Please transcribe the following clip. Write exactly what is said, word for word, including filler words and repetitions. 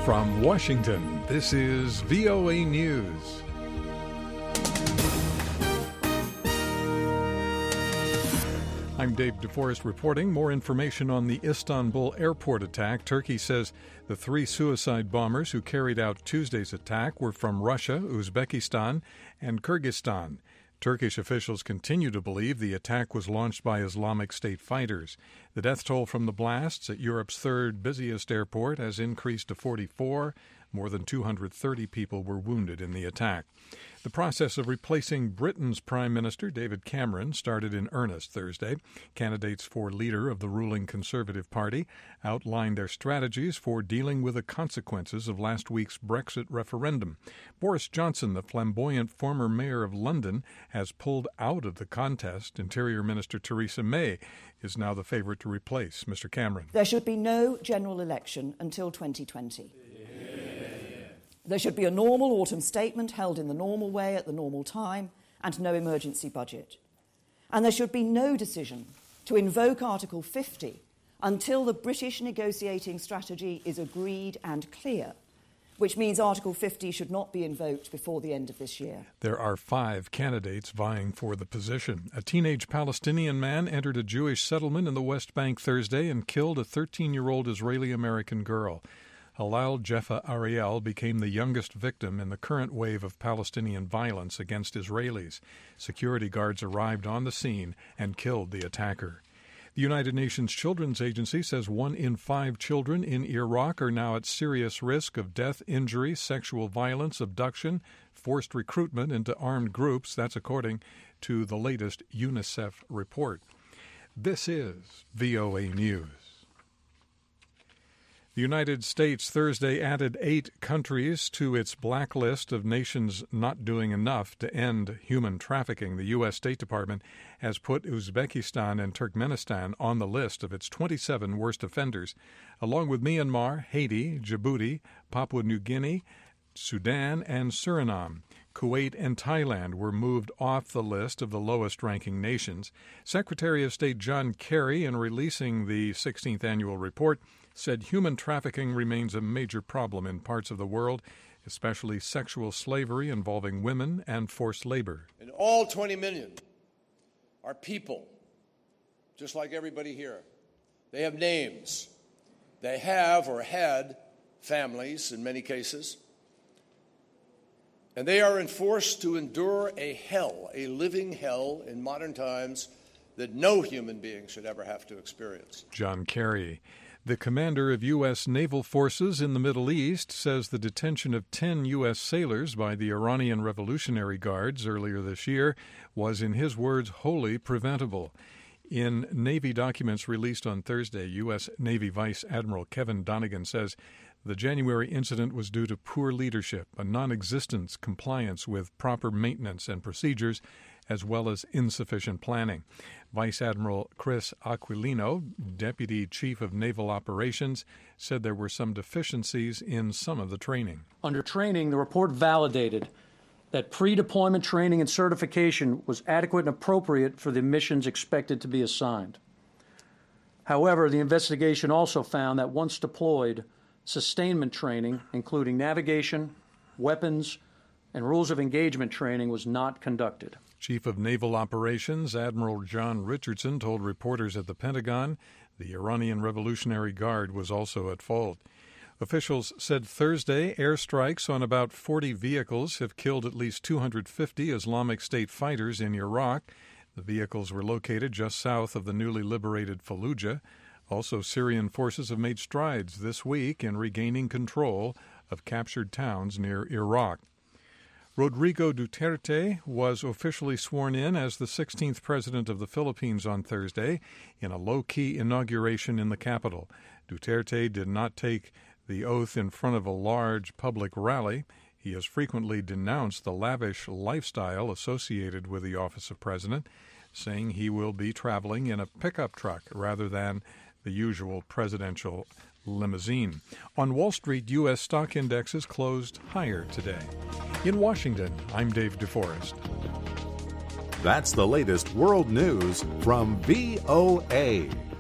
From Washington, this is V O A News. I'm Dave DeForest reporting. More information on the Istanbul airport attack. Turkey says the three suicide bombers who carried out Tuesday's attack were from Russia, Uzbekistan, and Kyrgyzstan. Turkish officials continue to believe the attack was launched by Islamic State fighters. The death toll from the blasts at Europe's third busiest airport has increased to forty-four. More than two hundred thirty people were wounded in the attack. The process of replacing Britain's Prime Minister, David Cameron, started in earnest Thursday. Candidates for leader of the ruling Conservative Party outlined their strategies for dealing with the consequences of last week's Brexit referendum. Boris Johnson, the flamboyant former mayor of London, has pulled out of the contest. Interior Minister Theresa May is now the favorite to replace Mister Cameron. There should be no general election until twenty twenty. There should be a normal autumn statement held in the normal way at the normal time and no emergency budget. And there should be no decision to invoke Article fifty until the British negotiating strategy is agreed and clear, which means Article fifty should not be invoked before the end of this year. There are five candidates vying for the position. A teenage Palestinian man entered a Jewish settlement in the West Bank Thursday and killed a thirteen-year-old Israeli-American girl. Halal Jeffa Ariel became the youngest victim in the current wave of Palestinian violence against Israelis. Security guards arrived on the scene and killed the attacker. The United Nations Children's Agency says one in five children in Iraq are now at serious risk of death, injury, sexual violence, abduction, forced recruitment into armed groups. That's according to the latest UNICEF report. This is V O A News. The United States Thursday added eight countries to its blacklist of nations not doing enough to end human trafficking. The U S. State Department has put Uzbekistan and Turkmenistan on the list of its twenty-seven worst offenders, along with Myanmar, Haiti, Djibouti, Papua New Guinea, Sudan, and Suriname. Kuwait and Thailand were moved off the list of the lowest-ranking nations. Secretary of State John Kerry, in releasing the sixteenth annual report, said human trafficking remains a major problem in parts of the world, especially sexual slavery involving women and forced labor. And all twenty million are people, just like everybody here. They have names. They have or had families in many cases. And they are enforced to endure a hell, a living hell in modern times that no human being should ever have to experience. John Kerry. The commander of U S naval forces in the Middle East says the detention of ten U S sailors by the Iranian Revolutionary Guards earlier this year was, in his words, wholly preventable. In Navy documents released on Thursday, U S. Navy Vice Admiral Kevin Donegan says the January incident was due to poor leadership, a non-existent compliance with proper maintenance and procedures, as well as insufficient planning. Vice Admiral Chris Aquilino, Deputy Chief of Naval Operations, said there were some deficiencies in some of the training. Under training, the report validated that pre-deployment training and certification was adequate and appropriate for the missions expected to be assigned. However, the investigation also found that once deployed, sustainment training, including navigation, weapons, and rules of engagement training, was not conducted. Chief of Naval Operations Admiral John Richardson told reporters at the Pentagon the Iranian Revolutionary Guard was also at fault. Officials said Thursday airstrikes on about forty vehicles have killed at least two hundred fifty Islamic State fighters in Iraq. The vehicles were located just south of the newly liberated Fallujah. Also, Syrian forces have made strides this week in regaining control of captured towns near Iraq. Rodrigo Duterte was officially sworn in as the sixteenth president of the Philippines on Thursday in a low-key inauguration in the capital. Duterte did not take the oath in front of a large public rally. He has frequently denounced the lavish lifestyle associated with the office of president, saying he will be traveling in a pickup truck rather than the usual presidential limousine. On Wall Street, U S stock indexes closed higher today. In Washington, I'm Dave DeForest. That's the latest world news from V O A.